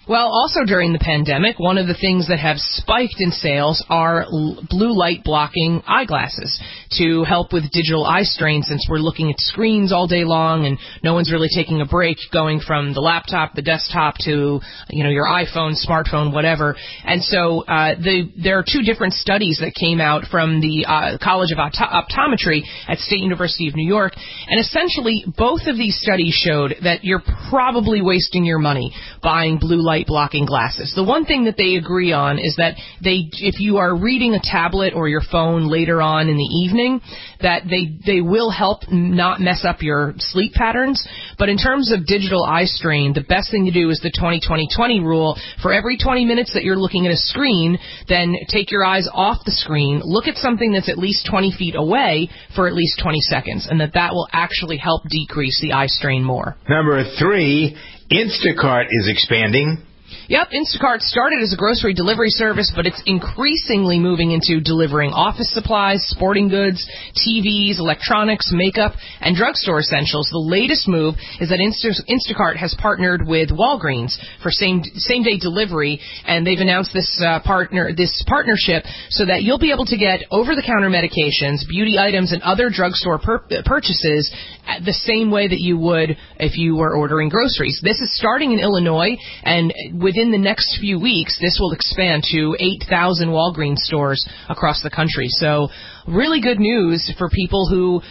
Well, also during the pandemic, one of the things that have spiked in sales are blue light blocking eyeglasses to help with digital eye strain, since we're looking at screens all day long and no one's really taking a break going from the laptop, the desktop to, your iPhone, smartphone, whatever. And so there are two different studies that came out from the College of Optometry at State University of New York, and essentially both of these studies showed that you're probably wasting your money buying blue light blocking glasses. The one thing that they agree on is that if you are reading a tablet or your phone later on in the evening, that they will help not mess up your sleep patterns. But in terms of digital eye strain, the best thing to do is the 20-20-20 rule. For every 20 minutes that you're looking at a screen, then take your eyes off the screen, look at something that's at least 20 feet away for at least 20 seconds, and that will actually help decrease the eye strain more. Number 3, Instacart is expanding. Yep, Instacart started as a grocery delivery service, but it's increasingly moving into delivering office supplies, sporting goods, TVs, electronics, makeup, and drugstore essentials. The latest move is that Instacart has partnered with Walgreens for same-day delivery, and they've announced this partnership so that you'll be able to get over-the-counter medications, beauty items, and other drugstore purchases the same way that you would if you were ordering groceries. This is starting in Illinois, and within the next few weeks, this will expand to 8,000 Walgreens stores across the country. So really good news for people who,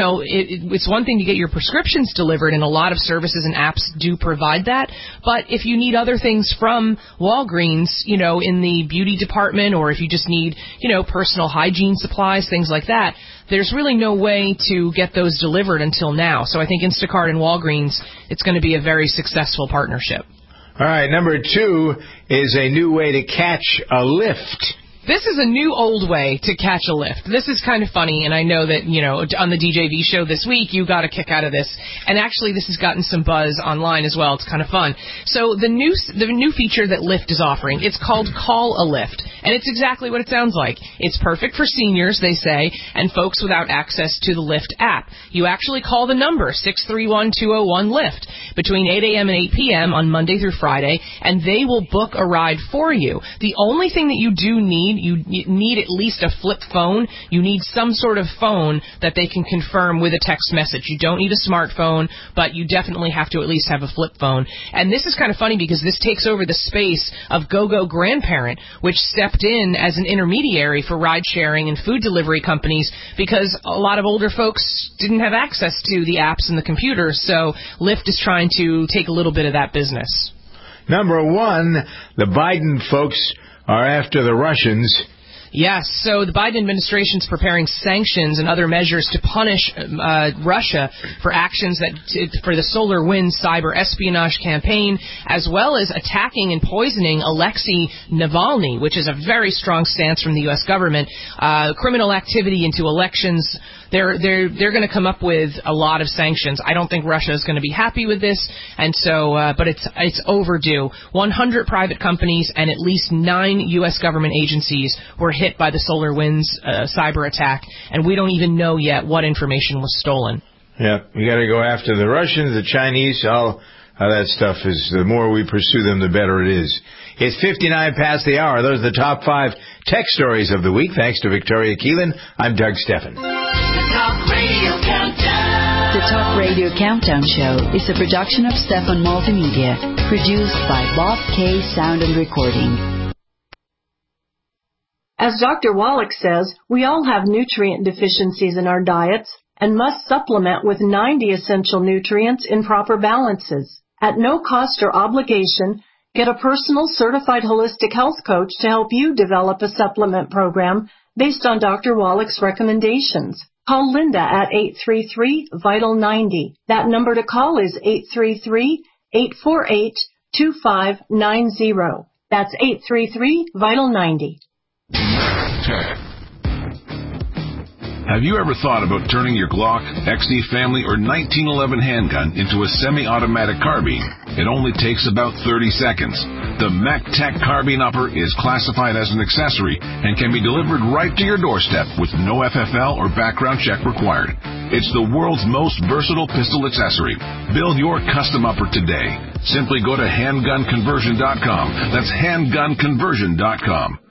it's one thing to get your prescriptions delivered, and a lot of services and apps do provide that. But if you need other things from Walgreens, in the beauty department, or if you just need, personal hygiene supplies, things like that, there's really no way to get those delivered until now. So I think Instacart and Walgreens, it's going to be a very successful partnership. All right, number 2 is a new way to catch a lift. This is a new old way to catch a lift. This is kind of funny, and I know that, on the DJV show this week, you got a kick out of this. And actually, this has gotten some buzz online as well. It's kind of fun. So the new feature that Lyft is offering, it's called Call a Lyft. And it's exactly what it sounds like. It's perfect for seniors, they say, and folks without access to the Lyft app. You actually call the number, 631-201-LYFT, between 8 a.m. and 8 p.m. on Monday through Friday, and they will book a ride for you. The only thing that you do need, you need at least a flip phone. You need some sort of phone that they can confirm with a text message. You don't need a smartphone, but you definitely have to at least have a flip phone. And this is kind of funny because this takes over the space of GoGo Grandparent, which stepped in as an intermediary for ride-sharing and food delivery companies because a lot of older folks didn't have access to the apps and the computers. So Lyft is trying to take a little bit of that business. Number 1, the Biden folks are after the Russians. Yes, so the Biden administration's preparing sanctions and other measures to punish Russia for actions for the SolarWinds cyber espionage campaign, as well as attacking and poisoning Alexei Navalny, which is a very strong stance from the U.S. government. Criminal activity into elections. They're going to come up with a lot of sanctions. I don't think Russia is going to be happy with this, and so but it's overdue. 100 private companies and at least 9 U.S. government agencies were hit by the SolarWinds cyber attack, and we don't even know yet what information was stolen. Yeah, we got to go after the Russians, the Chinese, all that stuff is. The more we pursue them, the better it is. It's 59 past the hour. Those are the top 5 tech stories of the week. Thanks to Victoria Keelan. I'm Doug Steffen. The Talk Radio Countdown. The Talk Radio Countdown Show is a production of Steffen Multimedia, produced by Bob K. Sound and Recording. As Dr. Wallach says, we all have nutrient deficiencies in our diets and must supplement with 90 essential nutrients in proper balances. At no cost or obligation, get a personal certified holistic health coach to help you develop a supplement program based on Dr. Wallach's recommendations. Call Linda at 833-VITAL-90. That number to call is 833-848-2590. That's 833-VITAL-90. Have you ever thought about turning your Glock, XD family, or 1911 handgun into a semi-automatic carbine? It only takes about 30 seconds. The MacTac Carbine Upper is classified as an accessory and can be delivered right to your doorstep with no FFL or background check required. It's the world's most versatile pistol accessory. Build your custom upper today. Simply go to handgunconversion.com. That's handgunconversion.com.